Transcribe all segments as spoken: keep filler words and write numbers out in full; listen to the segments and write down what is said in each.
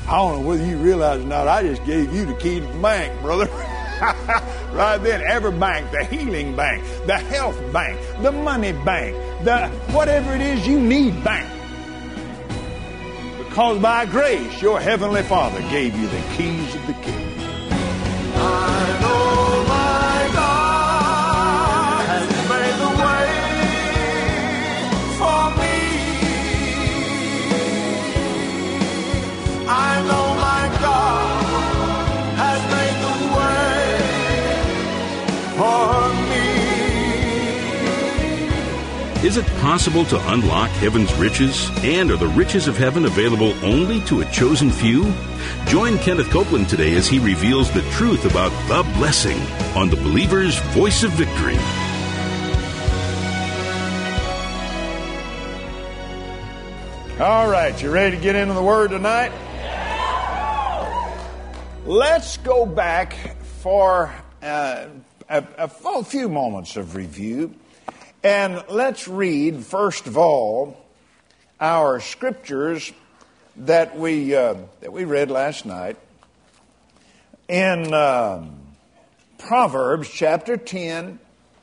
I don't know whether you realize or not, I just gave you the key to the bank, brother. Right then, every bank, the healing bank, the health bank, the money bank, the whatever it is you need bank. Because by grace, your heavenly Father gave you the keys of the kingdom. I know my God has made the way for me. I know my God has made the way for me. Is it possible to unlock heaven's riches? And are the riches of heaven available only to a chosen few? Join Kenneth Copeland today as he reveals the truth about the blessing on the Believer's Voice of Victory. All right, you ready to get into the Word tonight? Let's go back for uh, a, a few moments of review. And let's read, first of all, our scriptures that we uh, that we read last night in uh, Proverbs chapter ten,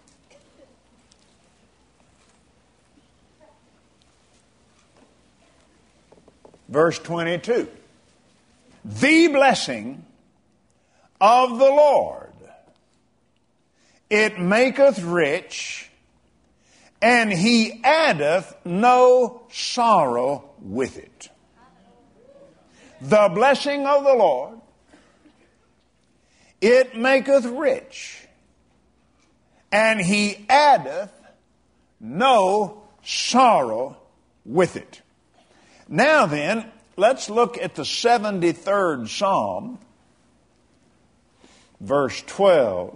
verse twenty-two. The blessing of the Lord, it maketh rich, and he addeth no sorrow with it. The blessing of the Lord, it maketh rich, and he addeth no sorrow with it. Now then, let's look at the seventy-third Psalm, verse twelve.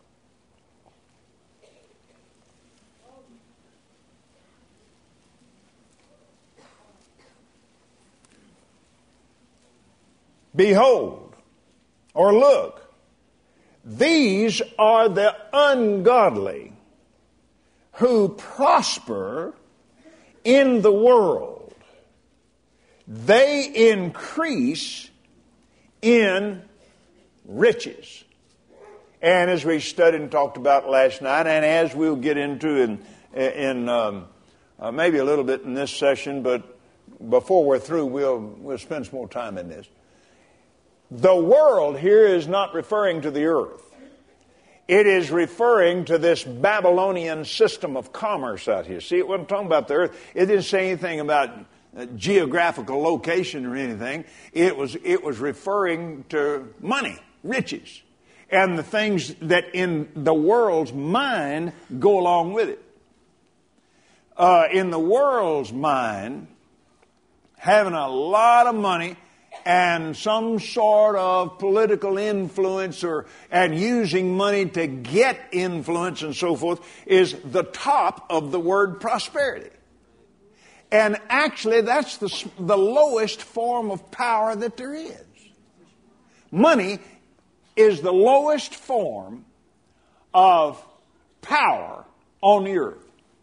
Behold, or look, these are the ungodly who prosper in the world. They increase in riches. And as we studied and talked about last night, and as we'll get into in, in um, uh, maybe a little bit in this session, but before we're through, we'll, we'll spend some more time in this. The world here is not referring to the earth. It is referring to this Babylonian system of commerce out here. See, it wasn't talking about the earth. It didn't say anything about geographical location or anything. It was, it was referring to money, riches, and the things that in the world's mind go along with it. Uh, in the world's mind, having a lot of money and some sort of political influence or and using money to get influence and so forth is the top of the word prosperity. And actually that's the, the lowest form of power that there is. Money is the lowest form of power on the earth.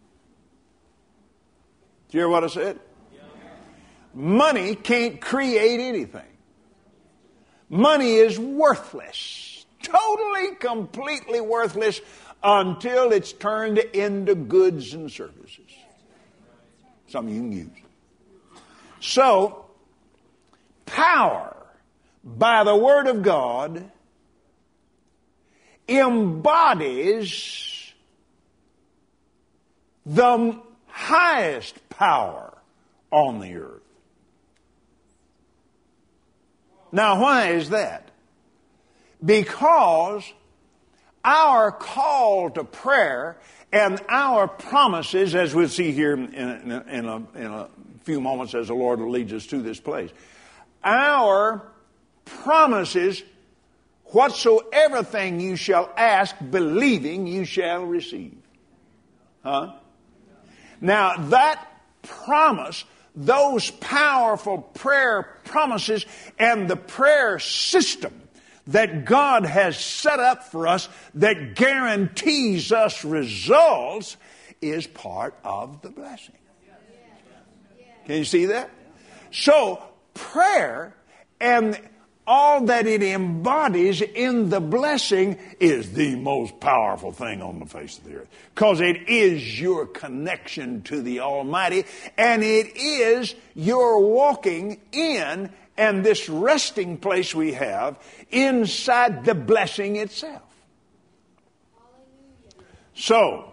Did you hear what I said? Money can't create anything. Money is worthless. Totally, completely worthless until it's turned into goods and services. Something you can use. So, power by the Word of God embodies the highest power on the earth. Now, why is that? Because our call to prayer and our promises, as we'll see here in, in, in, a, in a few moments as the Lord leads us to this place, our promises, whatsoever thing you shall ask, believing you shall receive. Huh? Now, that promise, those powerful prayer promises and the prayer system that God has set up for us that guarantees us results is part of the blessing. Can you see that? So, prayer and all that it embodies in the blessing is the most powerful thing on the face of the earth. Because it is your connection to the Almighty, and it is your walking in and this resting place we have inside the blessing itself. So,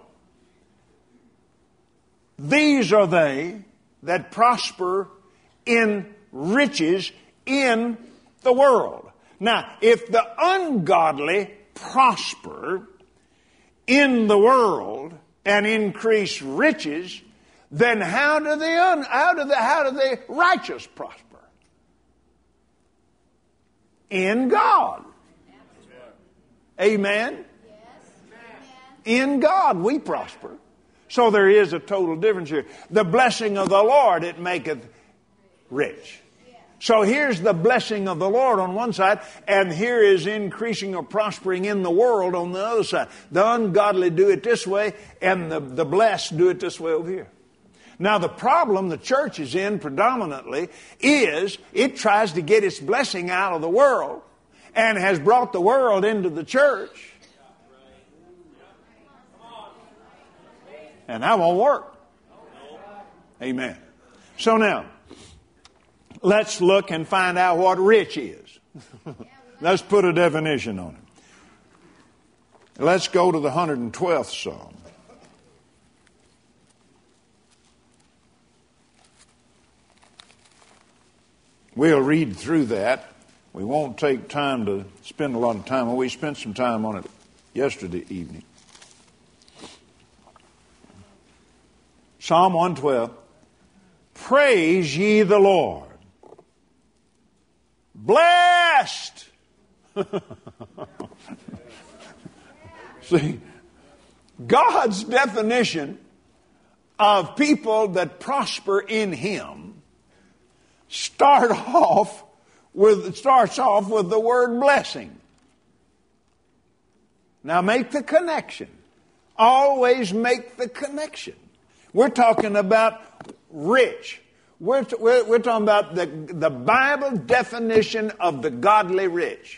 these are they that prosper in riches in the world. Now, if the ungodly prosper in the world and increase riches, then how do the un, how do the how do the righteous prosper? In God. Amen. In God we prosper. So there is a total difference here. The blessing of the Lord, it maketh rich. So here's the blessing of the Lord on one side, and here is increasing or prospering in the world on the other side. The ungodly do it this way, and the, the blessed do it this way over here. Now the problem the church is in predominantly is it tries to get its blessing out of the world and has brought the world into the church. And that won't work. Amen. So now, let's look and find out what rich is. Let's put a definition on it. Let's go to the one hundred twelfth Psalm. We'll read through that. We won't take time to spend a lot of time. Well, we spent some time on it yesterday evening. Psalm one twelve. Praise ye the Lord. Blessed. See, God's definition of people that prosper in Him start off with starts off with the word blessing. Now make the connection. Always make the connection. We're talking about rich. We're, we're, we're talking about the, the Bible definition of the godly rich.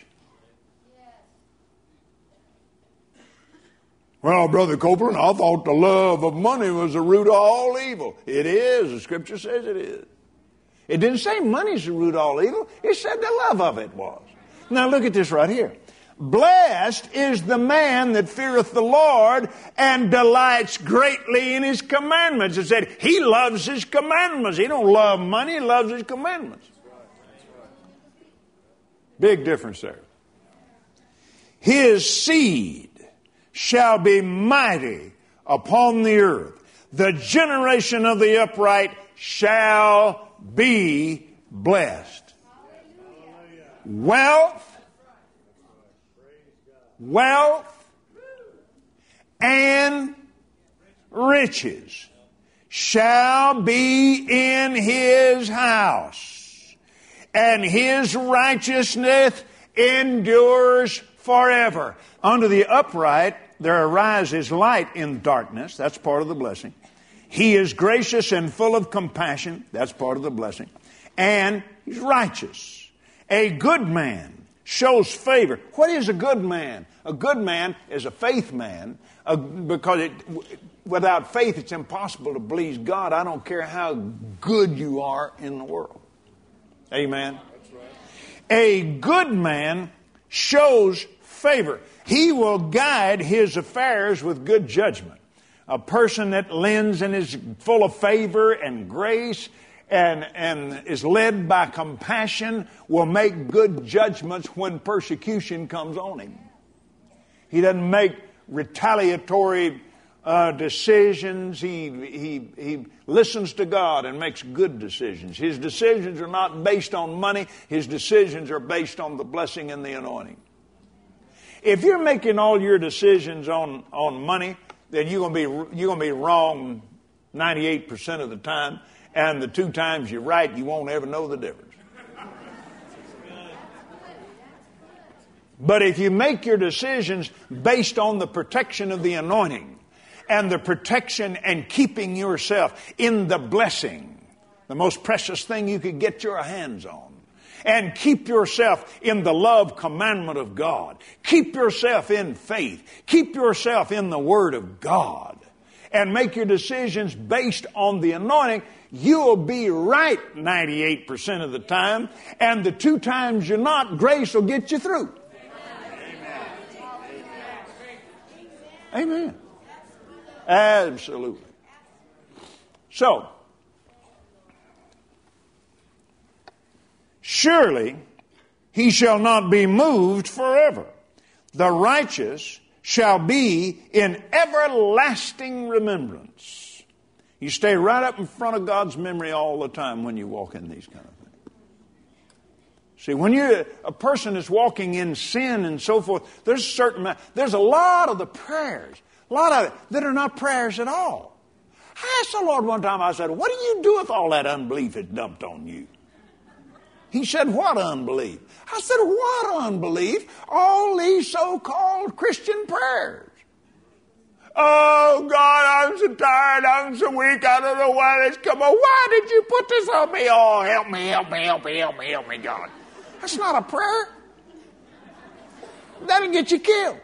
Well, Brother Copeland, I thought the love of money was the root of all evil. It is. The Scripture says it is. It didn't say money's the root of all evil. It said the love of it was. Now look at this right here. Blessed is the man that feareth the Lord and delights greatly in His commandments. It said he loves His commandments. He don't love money, he loves His commandments. Big difference there. His seed shall be mighty upon the earth. The generation of the upright shall be blessed. Wealth, wealth, and riches shall be in his house, and his righteousness endures forever. Unto the upright there arises light in darkness. That's part of the blessing. He is gracious and full of compassion. That's part of the blessing. And he's righteous. A good man shows favor. What is a good man? A good man is a faith man, uh, because it, without faith it's impossible to please God. I don't care how good you are in the world. Amen. That's right. A good man shows favor. He will guide his affairs with good judgment. A person that lends and is full of favor and grace and, and is led by compassion will make good judgments when persecution comes on him. He doesn't make retaliatory uh, decisions. He, he, he listens to God and makes good decisions. His decisions are not based on money. His decisions are based on the blessing and the anointing. If you're making all your decisions on, on money, then you're going to be you're going to be wrong ninety-eight percent of the time, and the two times you're right, you won't ever know the difference. But if you make your decisions based on the protection of the anointing and the protection and keeping yourself in the blessing, the most precious thing you could get your hands on, and keep yourself in the love commandment of God. Keep yourself in faith. Keep yourself in the Word of God. And make your decisions based on the anointing. You'll be right ninety-eight percent of the time. And the two times you're not, grace will get you through. Amen. Amen. Absolutely. So, surely he shall not be moved forever. The righteous shall be in everlasting remembrance. You stay right up in front of God's memory all the time when you walk in these kind of things. See, when you're a person is walking in sin and so forth, there's a certain, there's a lot of the prayers, a lot of it that are not prayers at all. I asked the Lord one time, I said, what do you do with all that unbelief that's dumped on you? He said, what unbelief? I said, what unbelief? All these so-called Christian prayers. Oh, God, I'm so tired. I'm so weak. I don't know why this come on. Why did you put this on me? Oh, help me, help me, help me, help me, help me, God. That's not a prayer. That'll get you killed.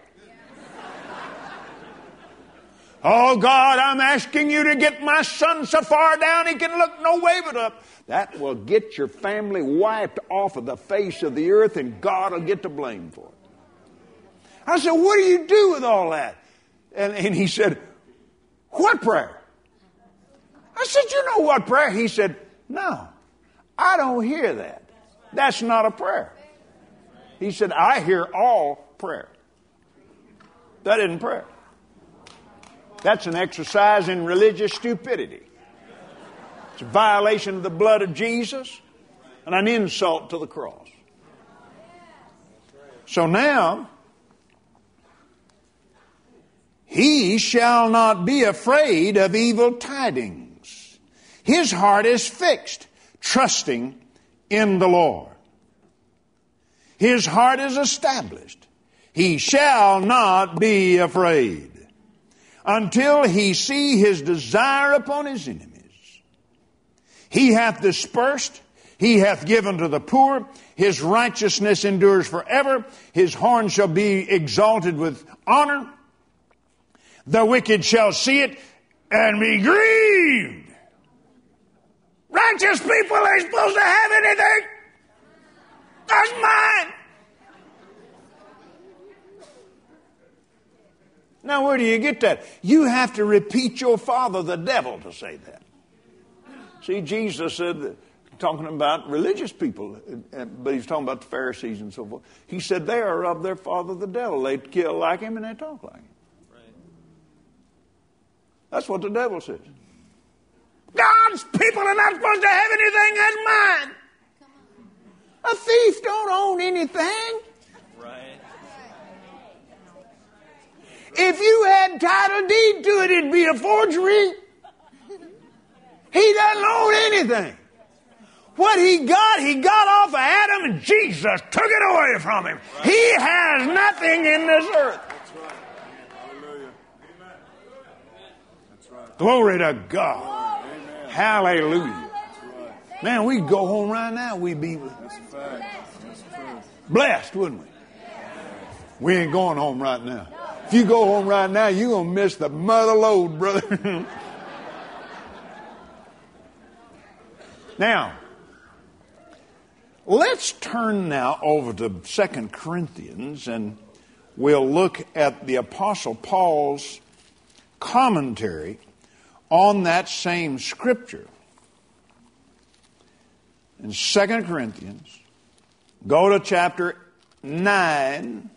Oh, God, I'm asking you to get my son so far down he can look no way but up. That will get your family wiped off of the face of the earth, and God will get the blame for it. I said, what do you do with all that? And, and he said, what prayer? I said, you know what prayer? He said, no, I don't hear that. That's not a prayer. He said, I hear all prayer. That isn't prayer. That's an exercise in religious stupidity. It's a violation of the blood of Jesus and an insult to the cross. So now, he shall not be afraid of evil tidings. His heart is fixed, trusting in the Lord. His heart is established. He shall not be afraid until he see his desire upon his enemies. He hath dispersed, he hath given to the poor, his righteousness endures forever, his horn shall be exalted with honor. The wicked shall see it and be grieved. Righteous people ain't supposed to have anything. That's mine. Now, where do you get that? You have to repeat your father, the devil, to say that. See, Jesus said, talking about religious people, but he's talking about the Pharisees and so forth. He said they are of their father, the devil. They kill like him and they talk like him. Right. That's what the devil says. God's people are not supposed to have anything that's mine. A thief don't own anything. Right. If you had title deed to it, it'd be a forgery. He doesn't own anything. What he got, he got off of Adam, and Jesus took it away from him. Right. He has nothing in this earth. That's right. Hallelujah. Amen. That's right. Glory to God. Amen. Hallelujah. Right. Man, we'd go home right now. We'd be That's a fact. That's true. Blessed, wouldn't we? We ain't going home right now. If you go home right now, you're going to miss the mother load, brother. Now, let's turn now over to Second Corinthians, and we'll look at the Apostle Paul's commentary on that same scripture. In Second Corinthians, go to chapter nine.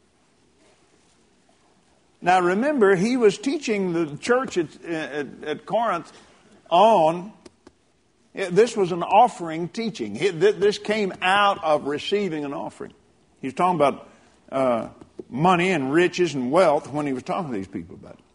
Now remember, he was teaching the church at, at, at Corinth on, this was an offering teaching. This came out of receiving an offering. He was talking about uh, money and riches and wealth when he was talking to these people about it.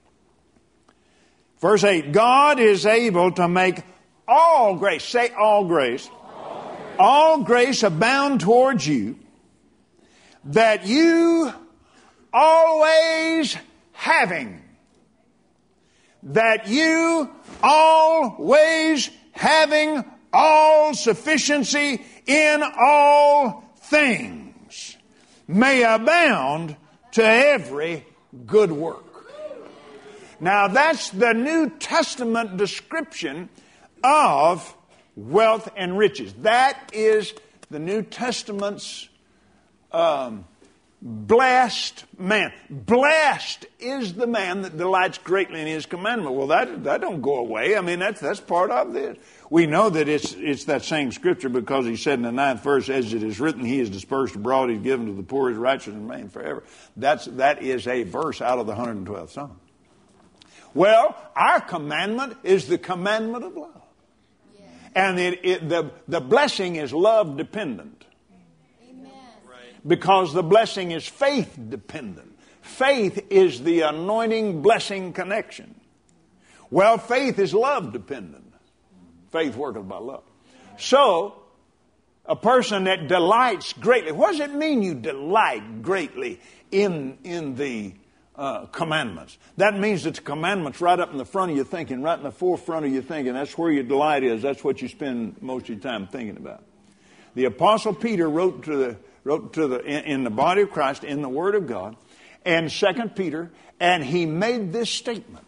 Verse eight, God is able to make all grace, say all grace, all grace, all grace abound towards you, that you always having, that you always having all sufficiency in all things may abound to every good work. Now that's the New Testament description of wealth and riches. That is the New Testament's um, blessed man. Blessed is the man that delights greatly in his commandment. Well, that that don't go away. I mean, that's that's part of this. We know that it's it's that same scripture because he said in the ninth verse, as it is written, he is dispersed abroad, he's given to the poor, his righteousness remain forever. That's that is a verse out of the one hundred twelfth Psalm. Well, our commandment is the commandment of love. Yeah. And it, it, the, the blessing is love dependent. Amen. Because the blessing is faith dependent. Faith is the anointing blessing connection. Well, faith is love dependent. Faith worketh by love. So, a person that delights greatly. What does it mean you delight greatly in, in the uh, commandments? That means that the commandments right up in the front of your thinking, right in the forefront of your thinking. That's where your delight is. That's what you spend most of your time thinking about. The Apostle Peter wrote to the wrote to the in, in the body of Christ in the Word of God, and Second Peter, and he made this statement: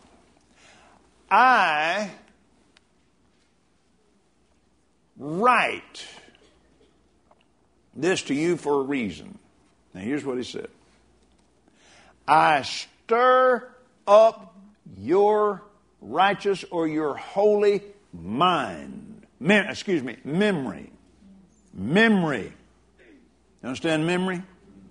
I write this to you for a reason. Now here's what he said. I stir up your righteous or your holy mind. Mem- excuse me, memory. Memory. You understand memory?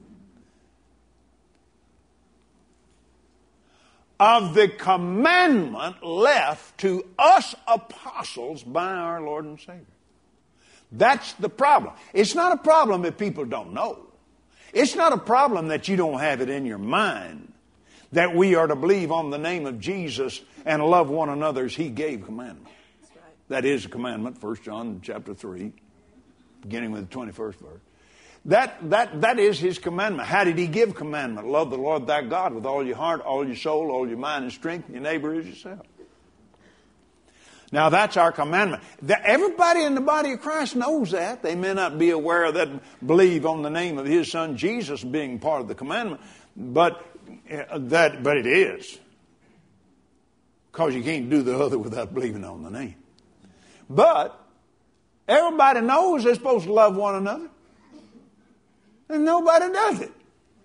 Of the commandment left to us apostles by our Lord and Savior. That's the problem. It's not a problem if people don't know. It's not a problem that you don't have it in your mind that we are to believe on the name of Jesus and love one another as he gave commandment. That's right. That is a commandment, First John chapter three, beginning with the twenty-first verse. That, that, that is his commandment. How did he give commandment? Love the Lord thy God with all your heart, all your soul, all your mind and strength, and your neighbor as yourself. Now that's our commandment. The, everybody in the body of Christ knows that. They may not be aware of that, believe on the name of his son Jesus being part of the commandment, but uh, that, but it is. Because you can't do the other without believing on the name. But everybody knows they're supposed to love one another. And nobody does it.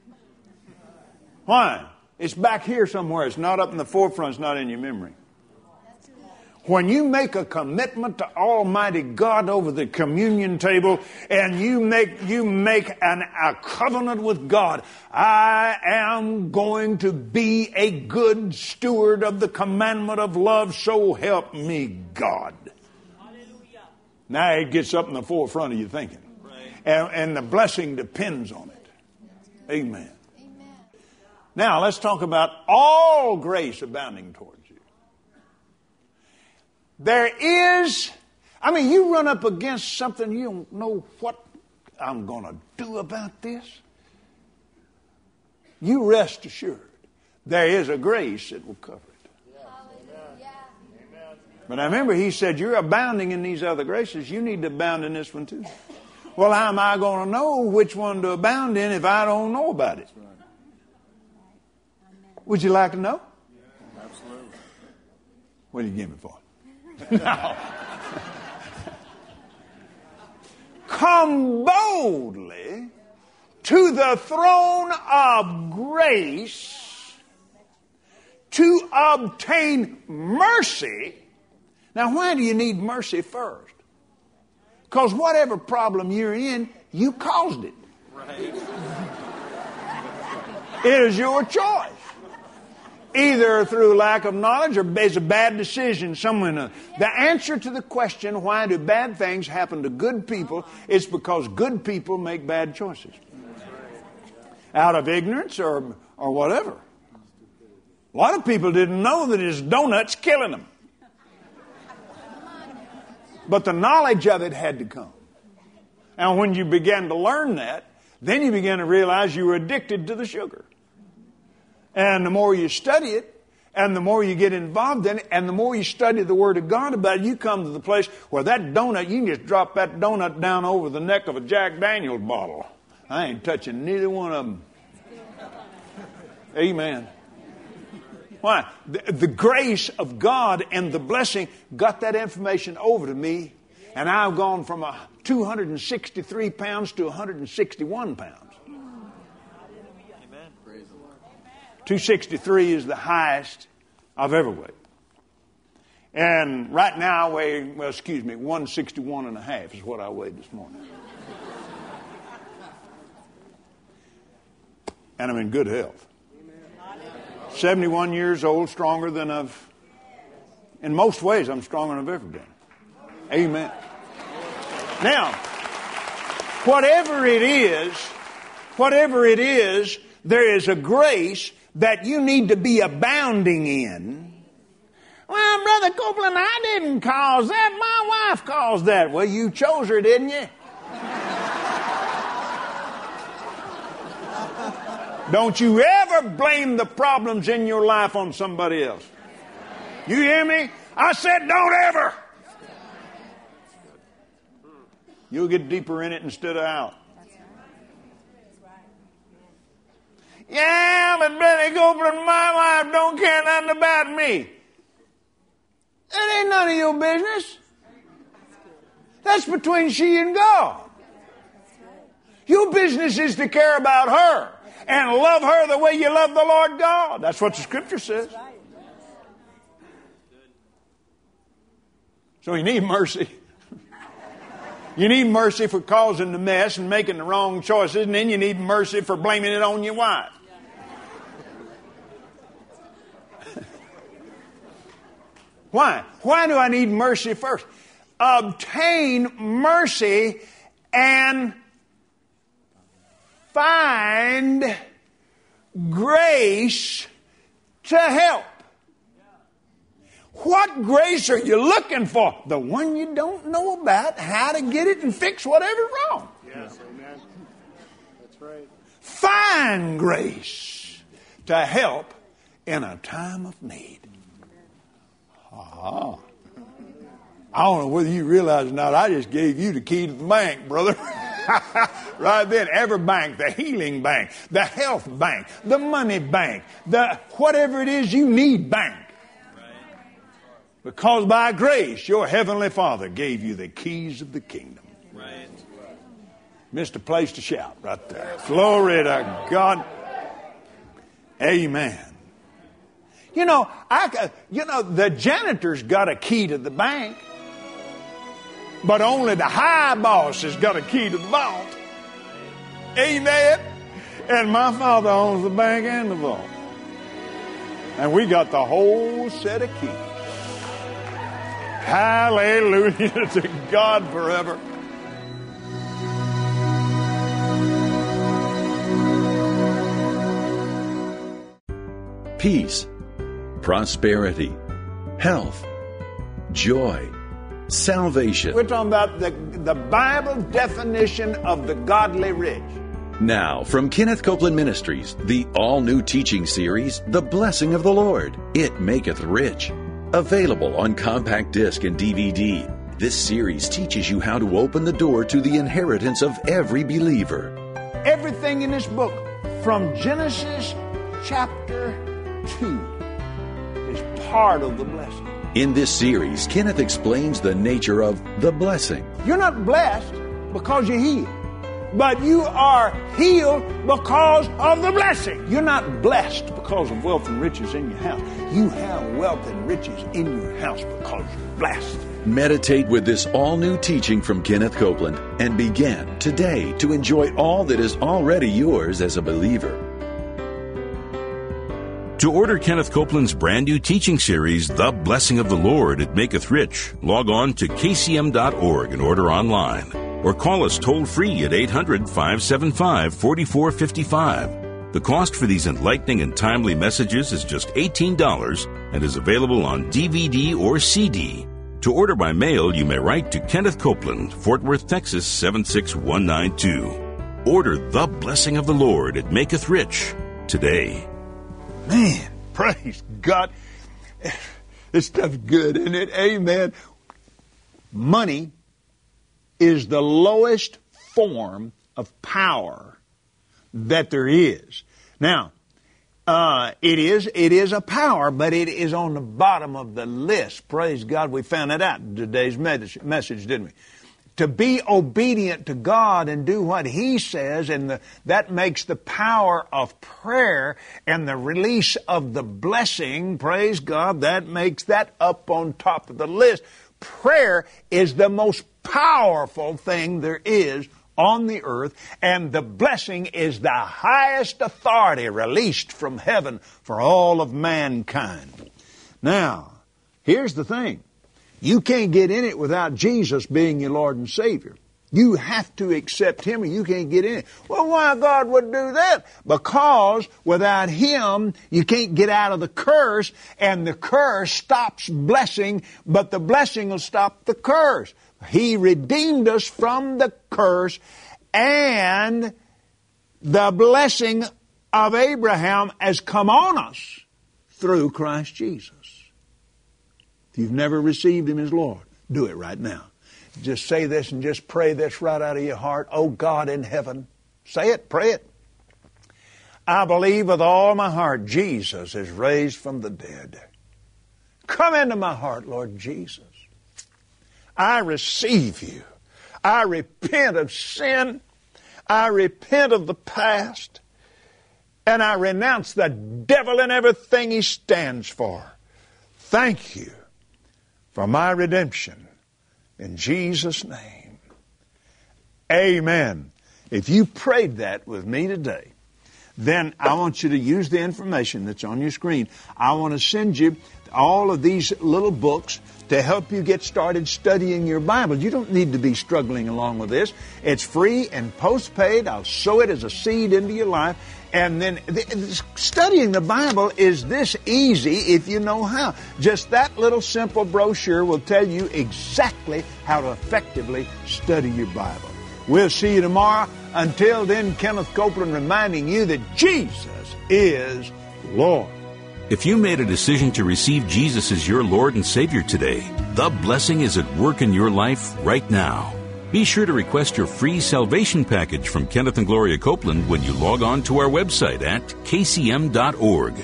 Why? It's back here somewhere. It's not up in the forefront. It's not in your memory. When you make a commitment to Almighty God over the communion table and you make you make an, a covenant with God, I am going to be a good steward of the commandment of love, so help me God. Hallelujah. Now it gets up in the forefront of your thinking. Right. And, and the blessing depends on it. Amen. Amen. Now let's talk about all grace abounding towards you. There is, I mean, you run up against something, you don't know what I'm going to do about this. You rest assured, there is a grace that will cover it. Yeah. But I remember he said, you're abounding in these other graces, you need to abound in this one too. Well, how am I going to know which one to abound in if I don't know about it? Would you like to know? Yeah, absolutely. What do you give me for? No. Come boldly to the throne of grace to obtain mercy. Now, why do you need mercy first? Because whatever problem you're in, you caused it. Right. It is your choice. Either through lack of knowledge or it's a bad decision. Someone, uh, the answer to the question, why do bad things happen to good people, is because good people make bad choices. Out of ignorance or, or whatever. A lot of people didn't know that his donut's killing them. But the knowledge of it had to come. And when you began to learn that, then you began to realize you were addicted to the sugar. And the more you study it, And the more you get involved in it, and the more you study the Word of God about it, you come to the place where that donut, you can just drop that donut down over the neck of a Jack Daniels bottle. I ain't touching neither one of them. Amen. Why? The, the grace of God and the blessing got that information over to me, and I've gone from a two hundred sixty-three pounds to one hundred sixty-one pounds. two sixty-three is the highest I've ever weighed. And right now I weigh, well, excuse me, one sixty-one and a half is what I weighed this morning. And I'm in good health. seventy-one years old, stronger than I've, in most ways, I'm stronger than I've ever been. Amen. Now, whatever it is, whatever it is, there is a grace that you need to be abounding in. Well, Brother Copeland, I didn't cause that. My wife caused that. Well, you chose her, didn't you? Don't you ever blame the problems in your life on somebody else. You hear me? I said don't ever. You'll get deeper in it instead of out. Yeah, but Brother Copeland, my wife don't care nothing about me. That ain't none of your business. That's between she and God. Your business is to care about her and love her the way you love the Lord God. That's what the Scripture says. So you need mercy. You need mercy for causing the mess and making the wrong choices, and then you need mercy for blaming it on your wife. Why? Why do I need mercy first? Obtain mercy and find grace to help. What grace are you looking for? The one you don't know about, how to get it and fix whatever's wrong. Yes, amen. That's right. Find grace to help in a time of need. Ah. I don't know whether you realize or not, I just gave you the key to the bank, brother. Right then, every bank, the healing bank, the health bank, the money bank, the whatever it is you need bank. Because by grace, your heavenly Father gave you the keys of the kingdom. Right. Missed a place to shout right there. Glory to God. Amen. You know, I, you know, the janitor's got a key to the bank, but only the high boss has got a key to the vault. Amen. And my Father owns the bank and the vault. And we got the whole set of keys. Hallelujah to God forever. Peace, prosperity, health, joy, salvation. We're talking about the, the Bible definition of the godly rich. Now, from Kenneth Copeland Ministries, the all-new teaching series, The Blessing of the Lord, It Maketh Rich. Available on compact disc and D V D, this series teaches you how to open the door to the inheritance of every believer. Everything in this book, from Genesis chapter two, is part of the blessing. In this series, Kenneth explains the nature of the blessing. You're not blessed because you're healed, but you are healed because of the blessing. You're not blessed because of wealth and riches in your house. You have wealth and riches in your house because you're blessed. Meditate with this all-new teaching from Kenneth Copeland and begin today to enjoy all that is already yours as a believer. To order Kenneth Copeland's brand new teaching series, The Blessing of the Lord, It Maketh Rich, log on to K C M dot org and order online. Or call us toll-free at eight hundred, five seven five, four four five five. The cost for these enlightening and timely messages is just eighteen dollars and is available on D V D or C D. To order by mail, you may write to Kenneth Copeland, Fort Worth, Texas, seven six one nine two. Order The Blessing of the Lord, It Maketh Rich today. Man, Praise God. This stuff's good, isn't it? Amen. Money is the lowest form of power that there is. Now, uh, it is it is a power, but it is on the bottom of the list. Praise God, we found that out in today's message, didn't we? To be obedient to God and do what He says, and the, that makes the power of prayer and the release of the blessing, praise God, that makes that up on top of the list. Prayer is the most powerful thing there is on the earth, and the blessing is the highest authority released from heaven for all of mankind. Now, here's the thing. You can't get in it without Jesus being your Lord and Savior. You have to accept Him or you can't get in it. Well, why God would do that? Because without Him, you can't get out of the curse, and the curse stops blessing, but the blessing will stop the curse. He redeemed us from the curse, and the blessing of Abraham has come on us through Christ Jesus. If you've never received Him as Lord, do it right now. Just say this and just pray this right out of your heart. Oh God in heaven, say it, pray it. I believe with all my heart Jesus is raised from the dead. Come into my heart, Lord Jesus. I receive You. I repent of sin. I repent of the past. And I renounce the devil and everything he stands for. Thank You for my redemption. In Jesus' name. Amen. If you prayed that with me today, then I want you to use the information that's on your screen. I want to send you all of these little books to help you get started studying your Bible. You don't need to be struggling along with this. It's free and postpaid. I'll sow it as a seed into your life. And then th- studying the Bible is this easy if you know how. Just that little simple brochure will tell you exactly how to effectively study your Bible. We'll see you tomorrow. Until then, Kenneth Copeland reminding you that Jesus is Lord. If you made a decision to receive Jesus as your Lord and Savior today, the blessing is at work in your life right now. Be sure to request your free salvation package from Kenneth and Gloria Copeland when you log on to our website at k c m dot org.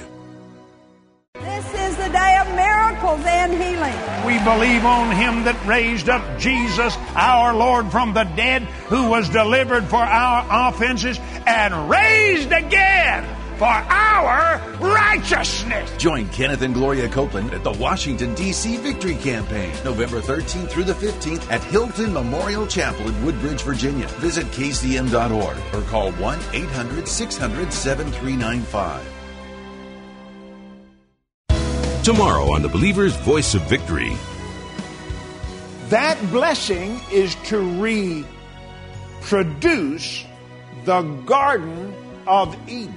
This is the day of miracles and healing. We believe on Him that raised up Jesus, our Lord, from the dead, who was delivered for our offenses and raised again for our righteousness. Join Kenneth and Gloria Copeland at the Washington, D C Victory Campaign, November thirteenth through the fifteenth at Hilton Memorial Chapel in Woodbridge, Virginia. Visit k c m dot org or call one eight hundred six hundred seven three nine five. Tomorrow on The Believer's Voice of Victory. That blessing is to reproduce the Garden of Eden.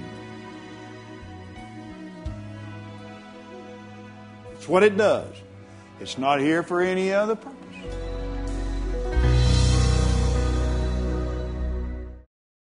It's what it does. It's not here for any other purpose.